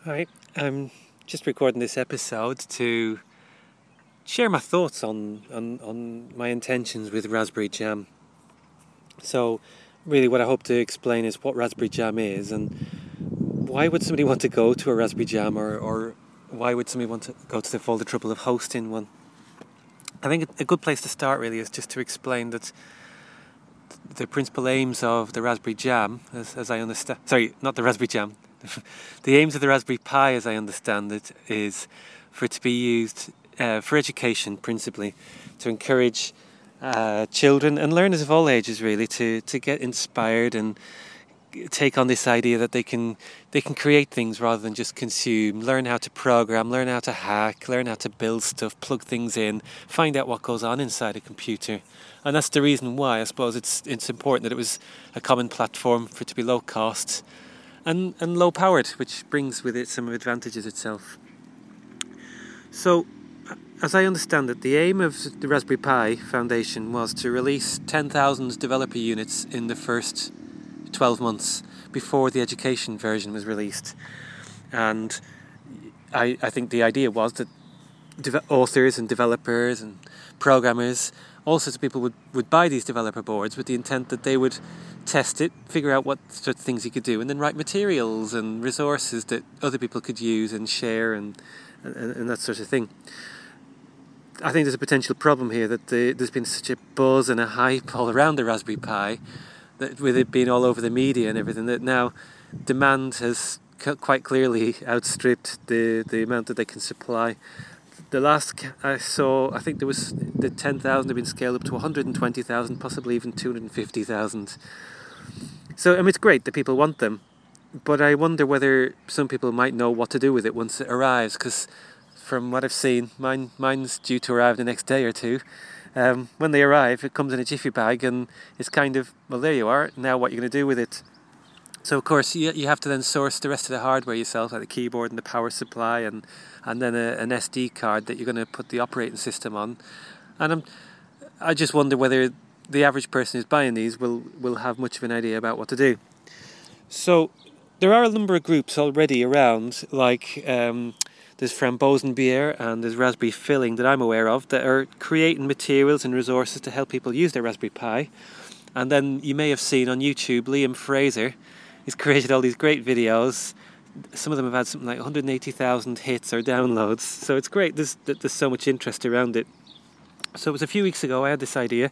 Hi, I'm just recording this episode to share my thoughts on my intentions with Raspberry Jam. So, really, what I hope to explain is what Raspberry Jam is and why would somebody want to go to a Raspberry Jam, or why would somebody want to go to all the trouble of hosting one. I think a good place to start really is just to explain that the principal aims of the Raspberry Jam, as I understand, sorry, not the Raspberry Jam, the aims of the Raspberry Pi, as I understand it, is for it to be used for education principally, to encourage children and learners of all ages really to get inspired and take on this idea that they can create things rather than just consume, learn how to program, learn how to hack, learn how to build stuff, plug things in, find out what goes on inside a computer. And that's the reason why I suppose it's important that it was a common platform for it to be low cost and low powered, which brings with it some advantages itself. So, as I understand it, the aim of the Raspberry Pi Foundation was to release 10,000 developer units in the first 12 months before the education version was released. And I think the idea was that authors and developers and programmers, all sorts of people would buy these developer boards with the intent that they would test it, figure out what sort of things you could do, and then write materials and resources that other people could use and share and that sort of thing. I think there's a potential problem here that there's been such a buzz and a hype all around the Raspberry Pi, that with it being all over the media and everything, that now demand has quite clearly outstripped the amount that they can supply. The last I saw, I think there was the 10,000 have been scaled up to 120,000, possibly even 250,000. So, I mean, it's great that people want them, but I wonder whether some people might know what to do with it once it arrives, because from what I've seen, mine's due to arrive the next day or two. When they arrive, it comes in a jiffy bag and it's kind of, well, there you are, now what you're going to do with it. So, of course, you have to then source the rest of the hardware yourself, like the keyboard and the power supply and then an SD card that you're going to put the operating system on. And I just wonder whether the average person who's buying these will have much of an idea about what to do. So, there are a number of groups already around, like there's Frambozenbier and there's Raspberry Filling that I'm aware of, that are creating materials and resources to help people use their Raspberry Pi. And then you may have seen on YouTube, Liam Fraser has created all these great videos. Some of them have had something like 180,000 hits or downloads. So it's great there's so much interest around it. So it was a few weeks ago I had this idea,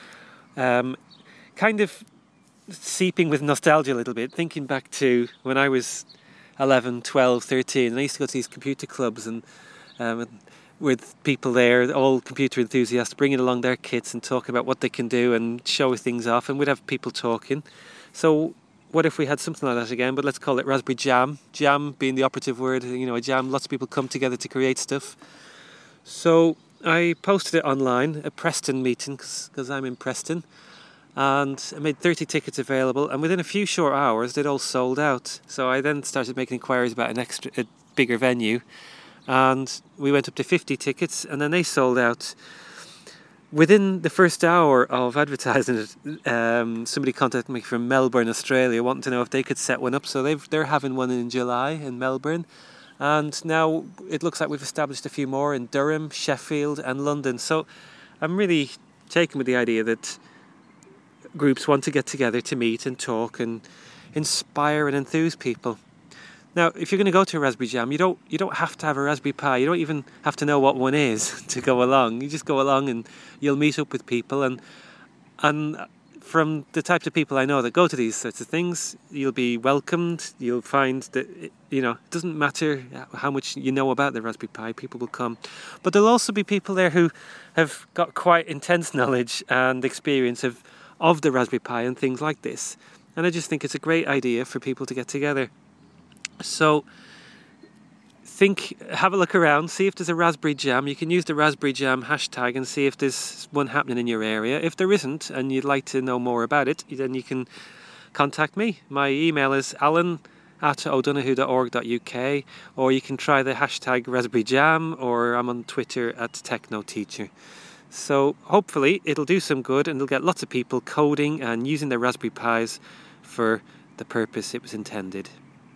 kind of seeping with nostalgia a little bit, thinking back to when I was 11, 12, 13, and I used to go to these computer clubs and with people there, all computer enthusiasts, bringing along their kits and talking about what they can do and show things off, and we'd have people talking. So what if we had something like that again, but let's call it Raspberry Jam. Jam being the operative word, a jam, lots of people come together to create stuff. So I posted it online, a Preston meeting, because I'm in Preston, and I made 30 tickets available, and within a few short hours they'd all sold out. So I then started making inquiries about a bigger venue, and we went up to 50 tickets, and then they sold out. Within the first hour of advertising it, somebody contacted me from Melbourne, Australia, wanting to know if they could set one up. So they're having one in July in Melbourne, and now it looks like we've established a few more in Durham, Sheffield and London. So I'm really taken with the idea that groups want to get together to meet and talk and inspire and enthuse people. Now, if you're going to go to a Raspberry Jam, you don't have to have a Raspberry Pi. You don't even have to know what one is to go along. You just go along and you'll meet up with people. And from the types of people I know that go to these sorts of things, you'll be welcomed. You'll find that, it doesn't matter how much you know about the Raspberry Pi, people will come. But there'll also be people there who have got quite intense knowledge and experience of the Raspberry Pi and things like this. And I just think it's a great idea for people to get together. So have a look around, see if there's a Raspberry Jam. You can use the Raspberry Jam hashtag and see if there's one happening in your area. If there isn't and you'd like to know more about it, then you can contact me. My email is alan@o'donoghue.org.uk, or you can try the hashtag Raspberry Jam, or I'm on Twitter @TechnoTeacher. So hopefully it'll do some good and it'll get lots of people coding and using their Raspberry Pis for the purpose it was intended.